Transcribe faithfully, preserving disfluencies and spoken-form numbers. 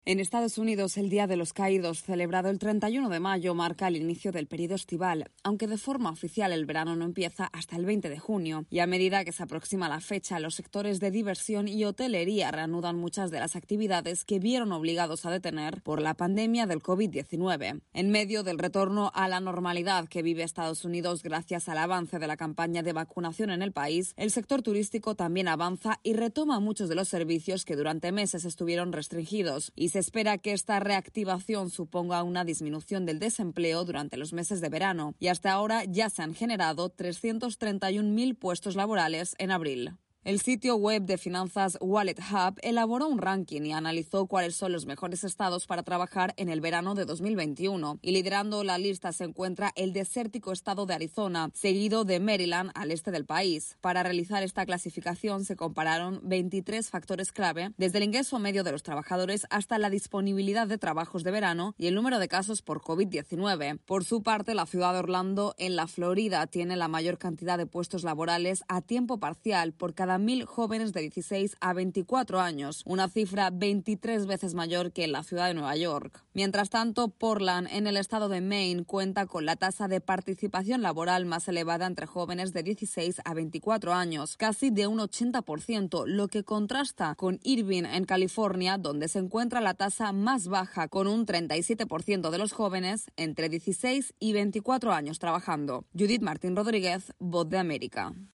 En Estados Unidos, el Día de los Caídos, celebrado el treinta y uno de mayo, marca el inicio del periodo estival, aunque de forma oficial el verano no empieza hasta el veinte de junio. Y a medida que se aproxima la fecha, los sectores de diversión y hotelería reanudan muchas de las actividades que vieron obligados a detener por la pandemia del COVID diecinueve. En medio del retorno a la normalidad que vive Estados Unidos gracias al avance de la campaña de vacunación en el país, el sector turístico también avanza y retoma muchos de los servicios que durante meses estuvieron restringidos. Y se espera que esta reactivación suponga una disminución del desempleo durante los meses de verano, y hasta ahora ya se han generado trescientos treinta y un mil puestos laborales en abril. El sitio web de finanzas Wallet Hub elaboró un ranking y analizó cuáles son los mejores estados para trabajar en el verano de dos mil veintiuno. Y liderando la lista se encuentra el desértico estado de Arizona, seguido de Maryland al este del país. Para realizar esta clasificación se compararon veintitrés factores clave, desde el ingreso medio de los trabajadores hasta la disponibilidad de trabajos de verano y el número de casos por COVID diecinueve. Por su parte, la ciudad de Orlando, en la Florida, tiene la mayor cantidad de puestos laborales a tiempo parcial por cada mil jóvenes de dieciséis a veinticuatro años, una cifra veintitrés veces mayor que en la ciudad de Nueva York. Mientras tanto, Portland, en el estado de Maine, cuenta con la tasa de participación laboral más elevada entre jóvenes de dieciséis a veinticuatro años, casi de un ochenta por ciento, lo que contrasta con Irvine, en California, donde se encuentra la tasa más baja, con un treinta y siete por ciento de los jóvenes entre dieciséis y veinticuatro años trabajando. Judith Martín Rodríguez, Voz de América.